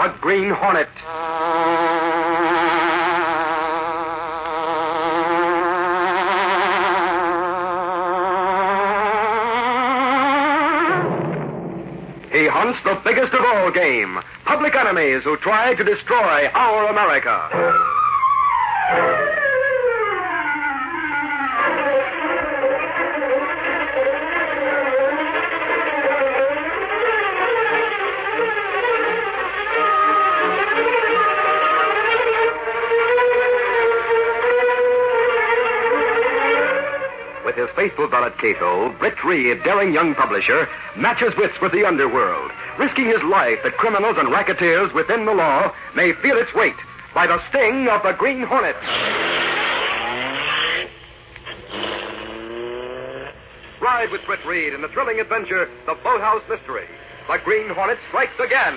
the Green Hornet. He hunts the biggest of all game, public enemies who try to destroy our America. With his faithful valet Cato, Britt Reed, daring young publisher, matches wits with the underworld, risking his life that criminals and racketeers within the law may feel its weight by the sting of the Green Hornet. Ride with Britt Reed in the thrilling adventure, The Boathouse Mystery. The Green Hornet strikes again.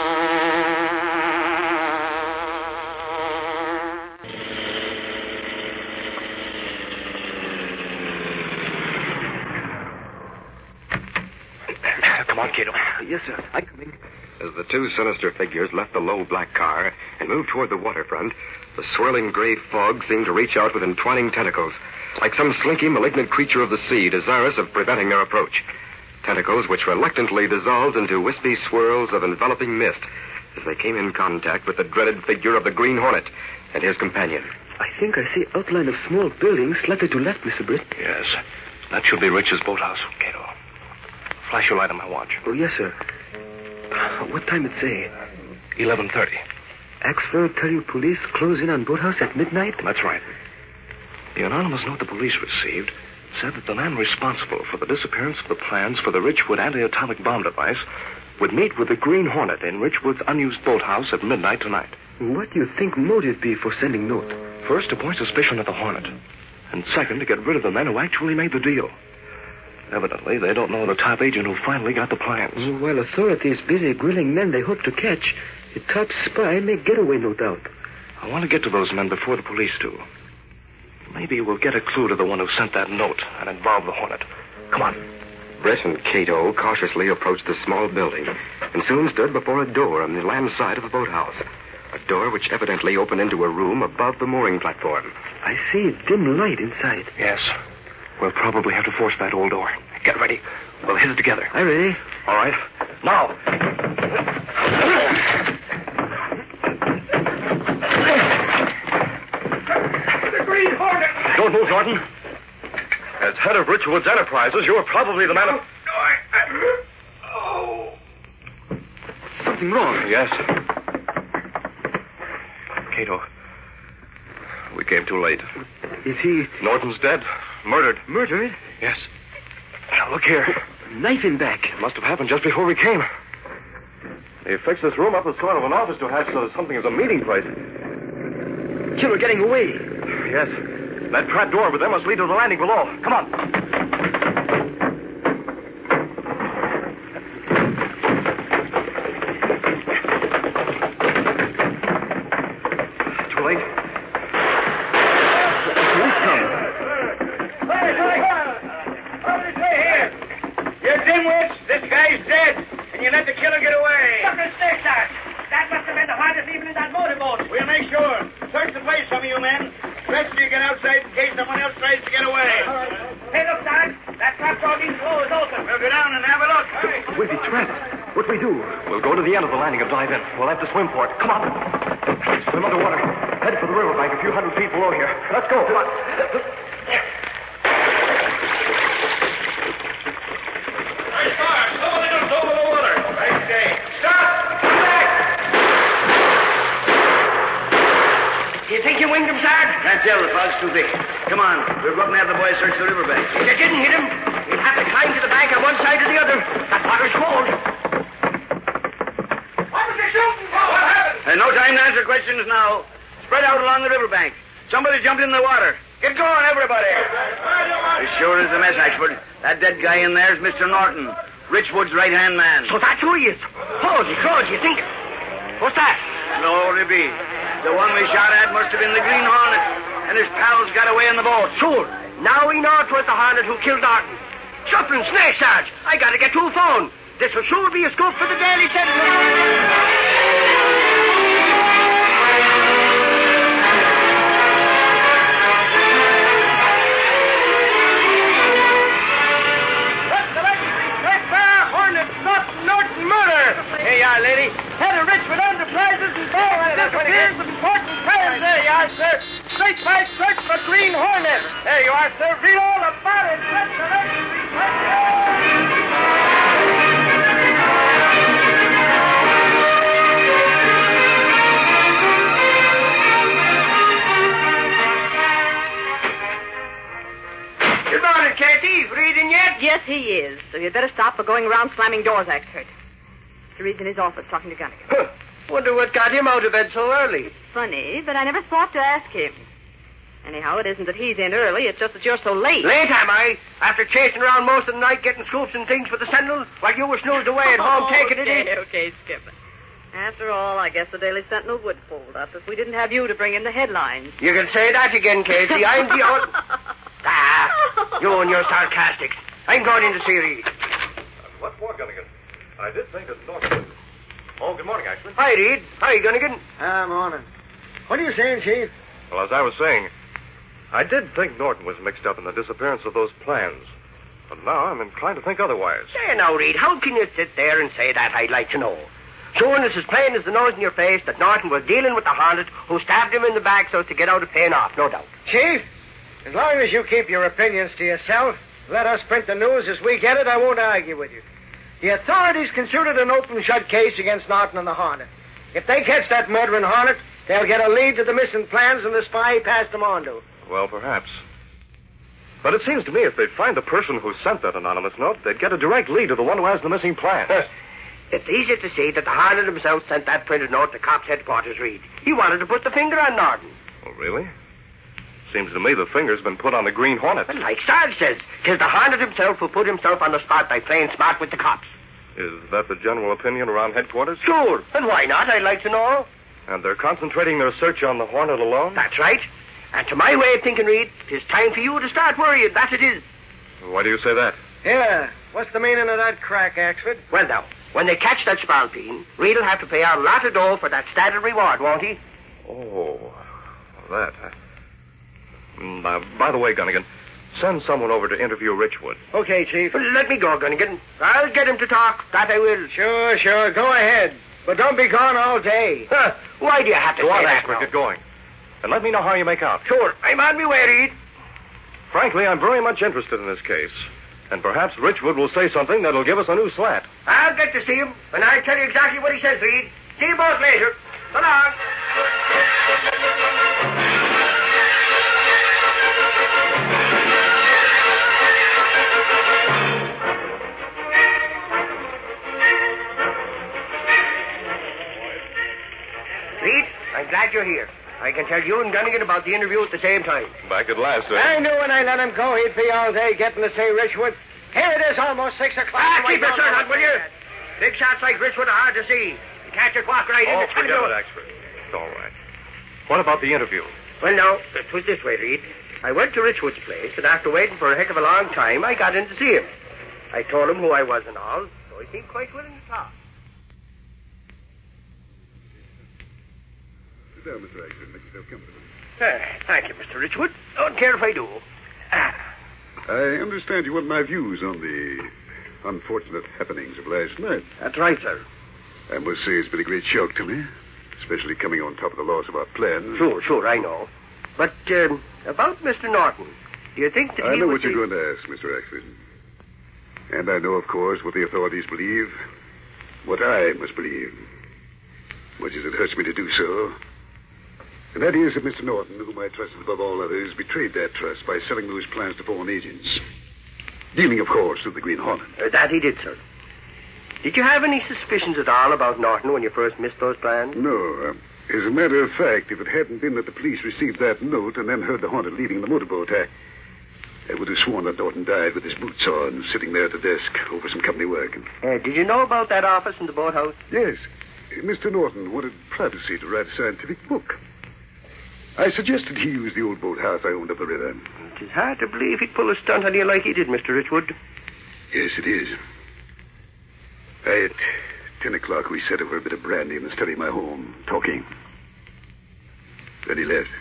Come on, Cato. Yes, sir. I'm coming. As the two sinister figures left the low black car and moved toward the waterfront, the swirling gray fog seemed to reach out with entwining tentacles, like some slinky, malignant creature of the sea desirous of preventing their approach. Tentacles which reluctantly dissolved into wispy swirls of enveloping mist as they came in contact with the dreaded figure of the Green Hornet and his companion. I think I see outline of small buildings slightly to left, Mr. Britt. Yes. That should be Rich's boathouse, Cato. Flash your light on my watch. Oh, yes, sir. What time it say? 11:30. Axford tell you police close in on boathouse at midnight? That's right. The anonymous note the police received said that the man responsible for the disappearance of the plans for the Richwood anti-atomic bomb device would meet with the Green Hornet in Richwood's unused boathouse at midnight tonight. What do you think motive be for sending note? First, to point suspicion at the Hornet. And second, to get rid of the men who actually made the deal. Evidently, they don't know the top agent who finally got the plans. While authorities busy grilling men they hope to catch, the top spy may get away, no doubt. I want to get to those men before the police do. Maybe we'll get a clue to the one who sent that note and involve the Hornet. Come on. Britt and Cato cautiously approached the small building and soon stood before a door on the land side of the boathouse. A door which evidently opened into a room above the mooring platform. I see a dim light inside. Yes. We'll probably have to force that old door. Get ready. We'll hit it together. I'm ready. All right. Now. The Green Hornet! Don't move, Norton. As head of Richwood's Enterprises, you're probably the man of... Oh. Something wrong. Yes. Cato. We came too late. Is he... Norton's dead. Murdered. Murdered? Yes. Now, look here. Knife in back. It must have happened just before we came. They fixed this room up as sort of an office to have something as a meeting place. Killer getting away. Yes. That trap door over there must lead to the landing below. Come on. We'll have to swim for it. Come on. Swim underwater. Head for the riverbank a few hundred feet below here. Let's go. Come on. Hey, Sarge, somebody just over the water. Right day. Stop! Come back! Do you think you winged him, Sarge? Can't tell. The fog's too thick. Come on. We're going to have the boys search the riverbank. If you didn't hit him, you'd have to climb to the bank on one side or the other. That water's cold. No time to answer questions now. Spread out along the riverbank. Somebody jumped in the water. Get going, everybody. As sure as the mess, Ashford. That dead guy in there's Mr. Norton, Richwood's right-hand man. So that's who he is. Holy crows, you think... What's that? Glory be. The one we shot at must have been the Green Hornet, and his pals got away in the boat. Sure. Now we know it was the Hornet who killed Norton. Shuffling snake, Sarge. I gotta get to a phone. This will sure be a scoop for the Daily Sentinel. are, sir. Straight fight search for Green Hornet. There you are, sir. Read all about it. Good morning, Kathy. Reading yet? Yes, he is. So you'd better stop for going around slamming doors, Axford. Mr. Reed's in his office talking to Gunnigan. Huh. Wonder what got him out of bed so early. Funny, but I never thought to ask him. Anyhow, it isn't that he's in early. It's just that you're so late. Late, am I? After chasing around most of the night getting scoops and things for the Sentinel, while you were snoozed away at home taking it in? Okay, Skipper. After all, I guess the Daily Sentinel would fold up if we didn't have you to bring in the headlines. You can say that again, Casey. I'm the old... you and your sarcastics. I'm going in to see Reed. What for, Gunnigan? I did think that Norton... Oh, good morning, Axford. Hi, Reed. Hi, Gunnigan. Morning. What are you saying, Chief? Well, as I was saying, I did think Norton was mixed up in the disappearance of those plans. But now I'm inclined to think otherwise. Say now, Reed, how can you sit there and say that, I'd like to know? Showing us as plain as the nose in your face that Norton was dealing with the Hornet who stabbed him in the back so as to get out of paying off, no doubt. Chief, as long as you keep your opinions to yourself, let us print the news as we get it, I won't argue with you. The authorities consider it an open-shut case against Norton and the Hornet. If they catch that murdering Hornet, they'll get a lead to the missing plans and the spy he passed them on to. Well, perhaps. But it seems to me if they'd find the person who sent that anonymous note, they'd get a direct lead to the one who has the missing plans. It's easy to see that the Hornet himself sent that printed note to Cops Headquarters, Reed. He wanted to put the finger on Norton. Oh, really? Seems to me the finger's been put on the Green Hornet. But like Sarge says, 'tis the Hornet himself who put himself on the spot by playing smart with the cops. Is that the general opinion around headquarters? Sure. And why not, I'd like to know. And they're concentrating their search on the Hornet alone? That's right. And to my way of thinking, Reed, 'tis time for you to start worrying. That it is. Why do you say that? Yeah, what's the meaning of that crack, Axford? Well, now, when they catch that Spalpeen, Reed'll have to pay out a lot of dough for that standard reward, won't he? Oh, that. By the way, Gunnigan, send someone over to interview Richwood. Okay, Chief. Well, let me go, Gunnigan. I'll get him to talk. That I will. Sure. Go ahead. But don't be gone all day. Huh. Why do you have to Go say on, that Axford, now? get going. And let me know how you make out. Sure. I'm on my way, Reed. Frankly, I'm very much interested in this case. And perhaps Richwood will say something that'll give us a new slant. I'll get to see him, and I'll tell you exactly what he says, Reed. See you both later. So long. Reed, I'm glad you're here. I can tell you and Gunnigan about the interview at the same time. Back at last, sir. I knew when I let him go he'd be all day getting to see Richwood. Here it is, almost 6 o'clock. Keep your shirt on, will you? Big shots like Richwood are hard to see. You can't just walk right in and tell forget you. it, Axford. It's all right. What about the interview? Well, now, it was this way, Reed. I went to Richwood's place, and after waiting for a heck of a long time, I got in to see him. I told him who I was and all, so he seemed quite willing to talk. Sit down, Mr. Axford. Make yourself comfortable. Thank you, Mr. Richwood. Don't care if I do. I understand you want my views on the unfortunate happenings of last night. That's right, sir. I must say it's been a great shock to me, especially coming on top of the loss of our plans. Sure, I know. But, about Mr. Norton, do you think that I he know would what be... you're going to ask, Mr. Axford. And I know, of course, what the authorities believe, what I must believe, much as it hurts me to do so. And that is that Mr. Norton, whom I trusted above all others, betrayed that trust by selling those plans to foreign agents. Dealing, of course, with the Green Hornet. that he did, sir. Did you have any suspicions at all about Norton when you first missed those plans? No. As a matter of fact, if it hadn't been that the police received that note and then heard the Hornet leaving the motorboat, I would have sworn that Norton died with his boots on, sitting there at the desk over some company work. Did you know about that office in the boathouse? Yes. Mr. Norton wanted privacy to write a scientific book. I suggested he use the old boathouse I owned up the river. It is hard to believe he'd pull a stunt on you like he did, Mr. Richwood. Yes, it is. At 10 o'clock, we sat over a bit of brandy in the study of my home, talking. Then he left.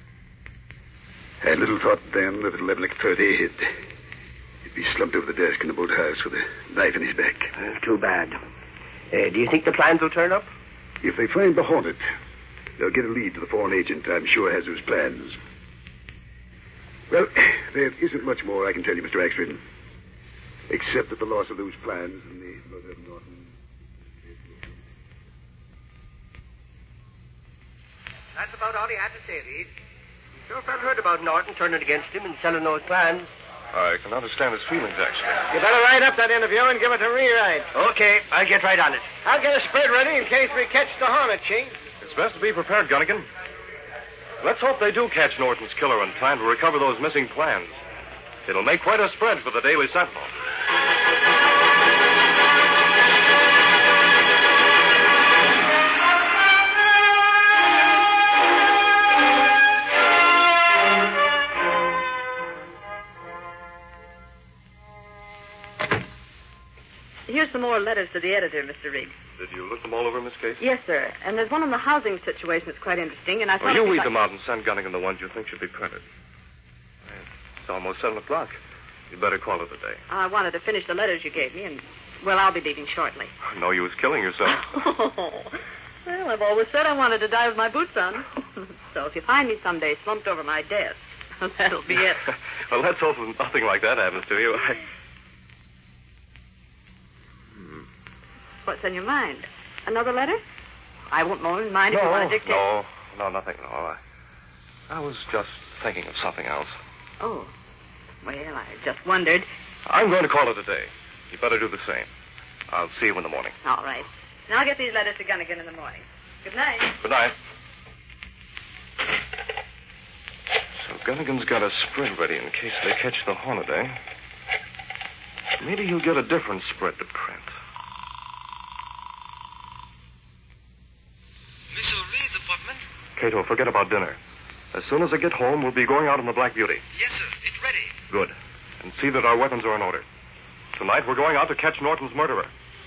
I little thought then that at 11:30 he'd be slumped over the desk in the boathouse with a knife in his back. Too bad. Do you think the plans will turn up? If they find the Hornet, They'll get a lead to the foreign agent I'm sure has those plans. Well, there isn't much more I can tell you, Mr. Axford. Except that the loss of those plans and the murder of Norton... That's about all he had to say, Reed. He sure felt hurt about Norton turning against him and selling those plans. I can understand his feelings, actually. You better write up that interview and give it a rewrite. Okay, I'll get right on it. I'll get a spread ready in case we catch the Hornet, Chief. It's best to be prepared, Gunnigan. Let's hope they do catch Norton's killer in time to recover those missing plans. It'll make quite a spread for the Daily Sentinel. Here's some more letters to the editor, Mr. Reed. Did you look them all over, Miss Case? Yes, sir. And there's one on the housing situation that's quite interesting, and I thought... Well, you read them out and send Gunnigan the ones you think should be printed. It's almost 7 o'clock. You'd better call it a day. I wanted to finish the letters you gave me, and, well, I'll be leaving shortly. No, you was killing yourself. Well, I've always said I wanted to die with my boots on. So if you find me someday slumped over my desk, that'll be it. Well, let's hope nothing like that happens to you. What's on your mind? Another letter? I won't mind if you want to dictate. No, nothing. No, I was just thinking of something else. Oh. Well, I just wondered. I'm going to call it a day. You better do the same. I'll see you in the morning. All right. And I'll get these letters to Gunnigan in the morning. Good night. Good night. So Gunnigan's got a spread ready in case they catch the Hornet, eh? Maybe he'll get a different spread to print. Miss O'Reilly's apartment? Cato, forget about dinner. As soon as I get home, we'll be going out in the Black Beauty. Yes, sir. It's ready. Good. And see that our weapons are in order. Tonight, we're going out to catch Norton's murderer.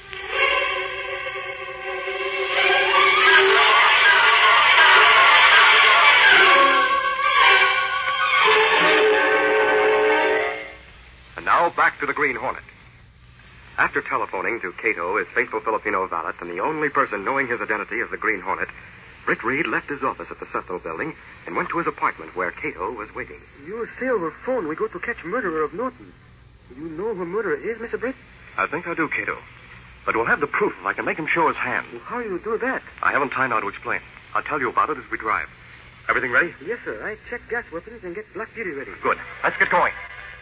And now, back to the Green Hornet. After telephoning to Cato, his faithful Filipino valet, and the only person knowing his identity as the Green Hornet, Britt Reed left his office at the Sentinel building and went to his apartment where Cato was waiting. You say over phone we go to catch murderer of Norton. You know who murderer is, Mr. Britt? I think I do, Cato. But we'll have the proof if I can make him show his hand. Well, how you do that? I haven't time now to explain. I'll tell you about it as we drive. Everything ready? Yes, sir. I check gas weapons and get Black Beauty ready. Good. Let's get going.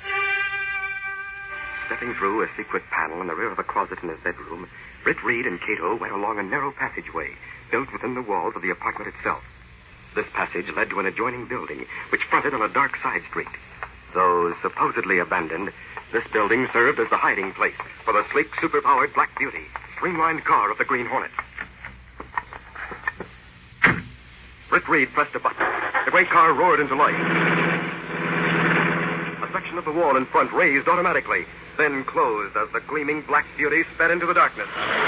Stepping through a secret panel in the rear of a closet in his bedroom, Britt Reed and Cato went along a narrow passageway built within the walls of the apartment itself. This passage led to an adjoining building, which fronted on a dark side street. Though supposedly abandoned, this building served as the hiding place for the sleek, superpowered Black Beauty, streamlined car of the Green Hornet. Britt Reed pressed a button. The great car roared into life. A section of the wall in front raised automatically, then closed as the gleaming Black Beauty sped into the darkness.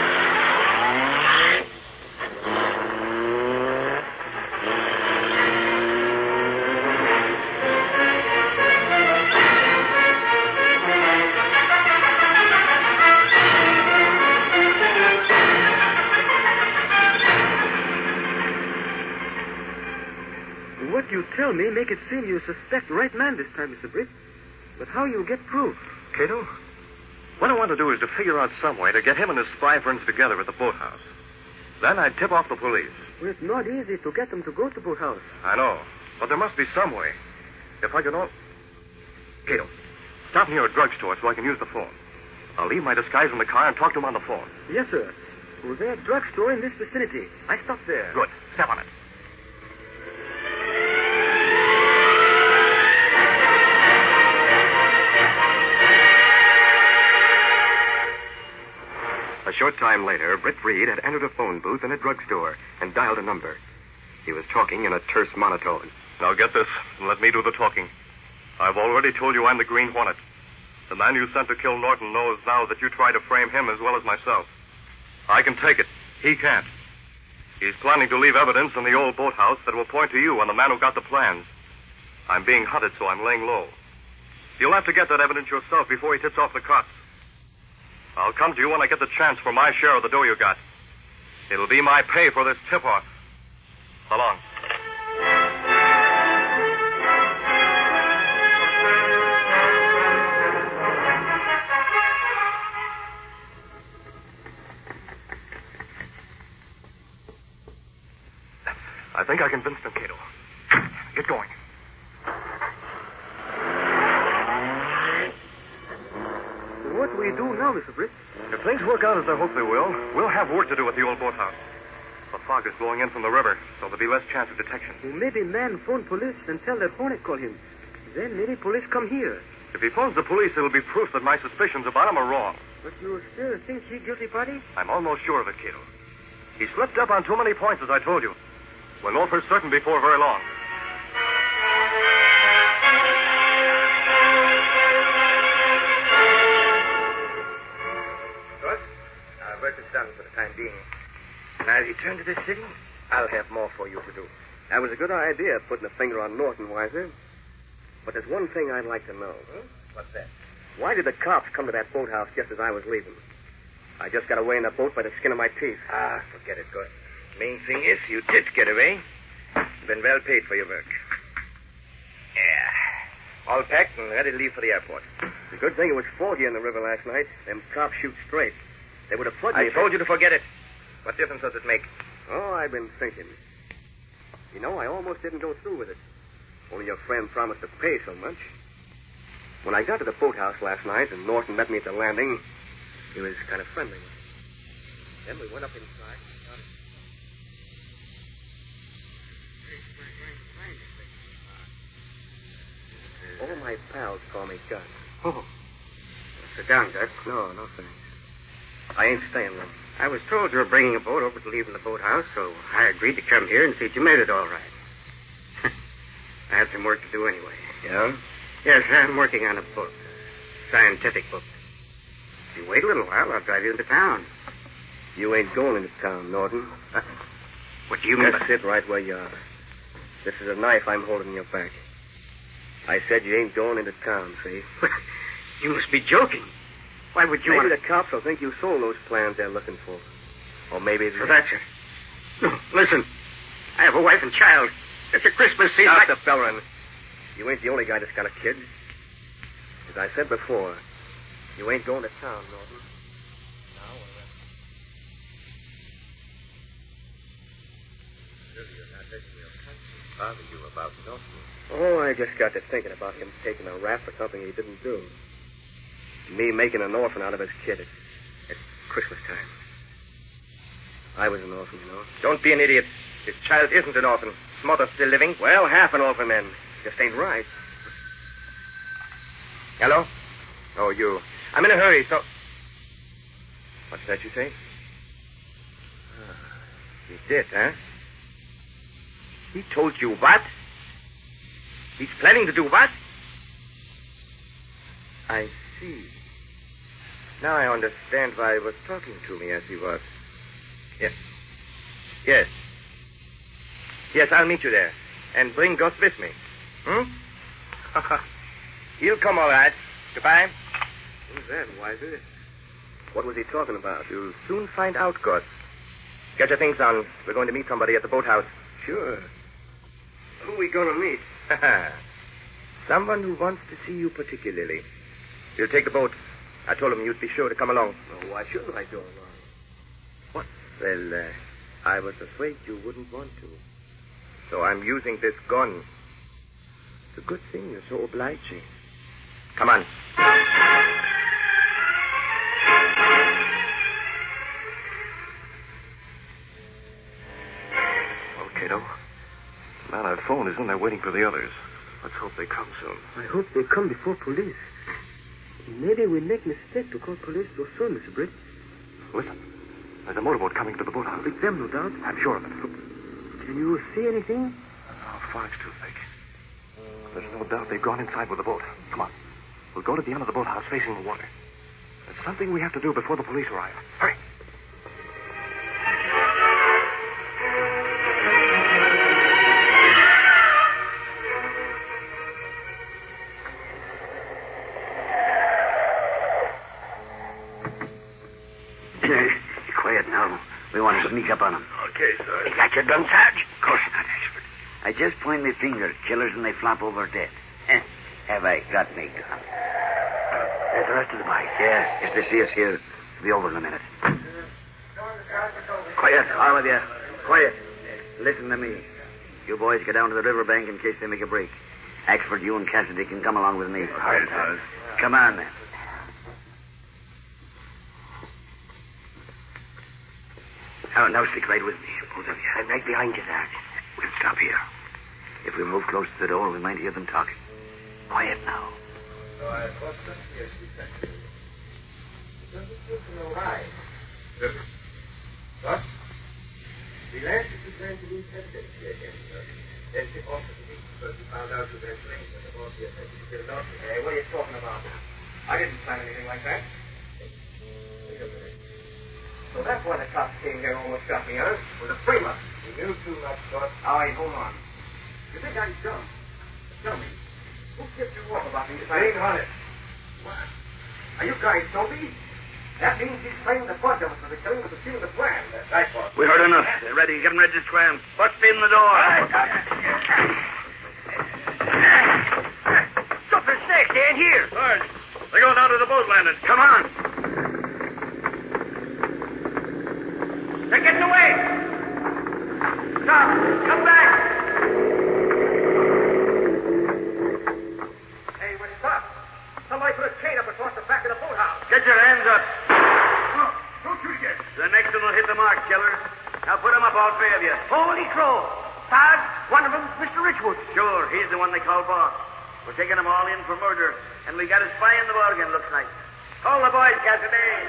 What you tell me make it seem you suspect right man this time, Mr. Britt. But how you get proof? Cato, what I want to do is to figure out some way to get him and his spy friends together at the boathouse. Then I'd tip off the police. Well, it's not easy to get them to go to boathouse. I know, but there must be some way. If I can Cato, stop near a drugstore so I can use the phone. I'll leave my disguise in the car and talk to him on the phone. Yes, sir. Well, there's a drugstore in this vicinity. I stopped there. Good. Step on it. A short time later, Britt Reed had entered a phone booth in a drugstore and dialed a number. He was talking in a terse monotone. Now get this, and let me do the talking. I've already told you I'm the Green Hornet. The man you sent to kill Norton knows now that you tried to frame him as well as myself. I can take it. He can't. He's planning to leave evidence in the old boathouse that will point to you and the man who got the plans. I'm being hunted, so I'm laying low. You'll have to get that evidence yourself before he tips off the cops. I'll come to you when I get the chance for my share of the dough you got. It'll be my pay for this tip-off. So long. I think I convinced them, Cato. Get going. What do we do now, Mr. Britt? If things work out as I hope they will, we'll have work to do at the old boathouse. The fog is blowing in from the river, so there'll be less chance of detection. Well, maybe man phone police and tell that Hornet call him. Then maybe police come here. If he phones the police, it'll be proof that my suspicions about him are wrong. But you still think he guilty party? I'm almost sure of it, Cato. He slipped up on too many points, as I told you. We'll know for certain before very long. Gus, our work is done for the time being. Now, as you turn to this city, I'll have more for you to do. That was a good idea, putting a finger on Norton, Weiser. But there's one thing I'd like to know. What's that? Why did the cops come to that boathouse just as I was leaving? I just got away in the boat by the skin of my teeth. Ah, forget it, Gus. Main thing is you did get away. You've been well paid for your work. Yeah. All packed and ready to leave for the airport. It's a good thing it was foggy in the river last night. Them cops shoot straight. They would have flooded me. I told you to forget it. What difference does it make? Oh, I've been thinking. You know, I almost didn't go through with it. Only your friend promised to pay so much. When I got to the boathouse last night and Norton met me at the landing, he was kind of friendly. Then we went up inside and started... All my pals call me Gus. Oh. Sit down, Gus. No, thanks. I ain't staying long. I was told you were bringing a boat over to leave in the boathouse, so I agreed to come here and see if you made it all right. I had some work to do anyway. Yeah? Yes, I'm working on a book. A scientific book. If you wait a little while, I'll drive you into town. You ain't going into town, Norton. What do you mean? Just sit right where you are. This is a knife I'm holding in your back. I said you ain't going into town, see? You must be joking. Why would you Maybe want... the cops will think you sold those plans they're looking for. Or maybe... So that's it. No, listen. I have a wife and child. It's a Christmas season. Stop the bellering. You ain't the only guy that's got a kid. As I said before, you ain't going to town, Norton. Now or ever. You're not letting your conscience bother you about Norton. Oh, I just got to thinking about him taking a rap for something he didn't do. Me making an orphan out of his kid at Christmas time. I was an orphan, you know. Don't be an idiot. His child isn't an orphan. His mother's still living. Well, half an orphan then. Just ain't right. Hello? Oh, you. I'm in a hurry, so... What's that you say? He did, huh? He told you what? He's planning to do what? I see. Now I understand why he was talking to me as he was. Yes. Yes. Yes, I'll meet you there. And bring Gus with me. He'll come all right. Goodbye. Who's that, Weiser? What was he talking about? You'll soon find out, Gus. Get your things on. We're going to meet somebody at the boathouse. Sure. Who are we going to meet? Someone who wants to see you particularly. You'll take the boat. I told him you'd be sure to come along. Well, why shouldn't I go along? What? Well, I was afraid you wouldn't want to. So I'm using this gun. It's a good thing you're so obliging. Come on. Well, Cato, the man I've phoned is in there waiting for the others. Let's hope they come soon. I hope they come before police. Maybe we make mistake to call police so soon, Mr. Britt. Listen, there's a motorboat coming to the boathouse. It's them, no doubt. I'm sure of it. Can you see anything? Oh, fog's too thick. There's no doubt they've gone inside with the boat. Come on. We'll go to the end of the boathouse facing the water. There's something we have to do before the police arrive. Hurry. Quiet now. We want to... sneak up on him. Okay, sir. You got your gun, Sarge? Of course not, Ashford. I just point my finger at killers and they flop over dead. Have I got me gun? There's the rest of the boys. Yeah, if they see us here, it'll be over in a minute. Quiet, all of you. Quiet. Listen to me. You boys get down to the riverbank in case they make a break. Axford, you and Cassidy can come along with me for hard times. Come on, then. Now stick right with me, both of you. I'm right behind you, Sarge. We'll stop here. If we move close to the door, we might hear them talking. Quiet now. So I thought that, yes, exactly. Doesn't seem to know why. What? The last is going to be tested again, sir. Then tip off to the beach because we found out eventually that the boss here said he killed off. Hey, what are you talking about? I didn't plan anything like that. Wait a minute. So that's why the cops came here and almost got me, huh? It was a frame-up. You knew too much, boss. All right, hold on. You think I'm dumb? Tell me. Who tipped you off about me? Ain't honest. What? Are you guys dopey? That means he's playing the bunch of us for the killing of the steal of the plan. That's right, boss. We heard enough. They're ready. Get them ready to scram. Bust in the door. Something snake, stand here. Sarge, they're going down to the boat landing. Come on. They're getting away. Stop. Come back. Hey, when stop. Somebody put a chain up across the back of the boathouse. Get your hands up. Don't shoot again. The next one will hit the mark, killer. Now put them up, all three of you. Holy crow. Sarge, one of them's Mr. Richwood. Sure, he's the one they call boss. We're taking them all in for murder, and we got a spy in the bargain, looks like. Call the boys, Cassidy.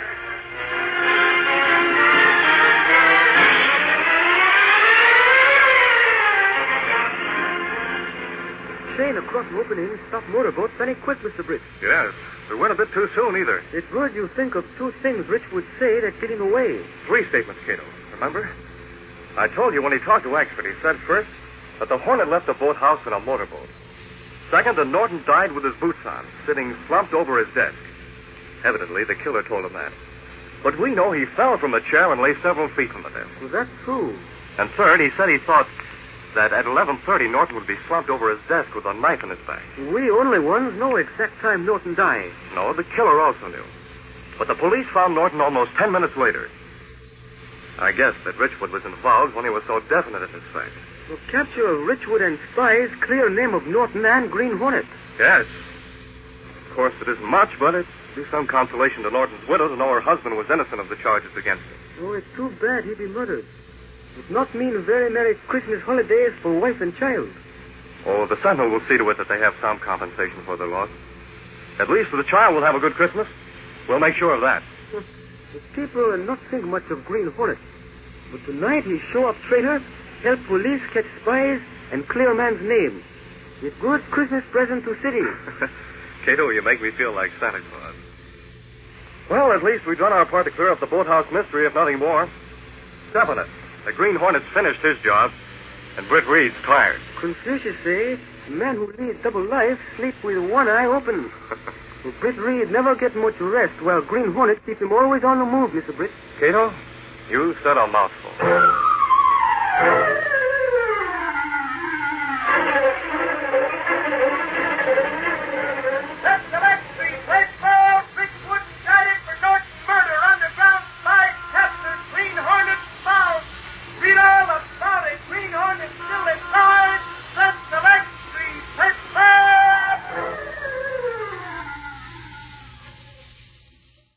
Chain across an opening, stop motorboat, plenty quick, Mr. Britt. Yes. We went a bit too soon, either. It's good you think of two things Rich would say that get him away. 3 statements, Cato. Remember? I told you when he talked to Axford, he said first that the Hornet left the boathouse in a motorboat. Second, that Norton died with his boots on, sitting slumped over his desk. Evidently, the killer told him that. But we know he fell from the chair and lay several feet from the desk. Well, that's true. And third, he said he thought that at 11:30 Norton would be slumped over his desk with a knife in his back. We only ones know exact time Norton died. No, the killer also knew. But the police found Norton almost 10 minutes later. I guess that Richwood was involved when he was so definite in his facts. Well, capture of Richwood and spies, clear name of Norton and Green Hornet. Yes. Of course, it isn't much, but it gives some consolation to Norton's widow to know her husband was innocent of the charges against him. Oh, it's too bad he'd be murdered. Would not mean very Merry Christmas holidays for wife and child. Oh, the Sentinel will see to it that they have some compensation for their loss. At least the child will have a good Christmas. We'll make sure of that. The people will not think much of Green Hornet. But tonight he show up traitor, help police catch spies, and clear man's name. A good Christmas present to city. Cato, you make me feel like Santa Claus. Well, at least we've done our part to clear up the boathouse mystery, if nothing more. Definite. The Green Hornet's finished his job, and Britt Reed's tired. Confucius say, men who lead double life sleep with one eye open. Well, Britt Reed never get much rest, while Green Hornet keeps him always on the move, Mr. Britt. Cato, you said a mouthful.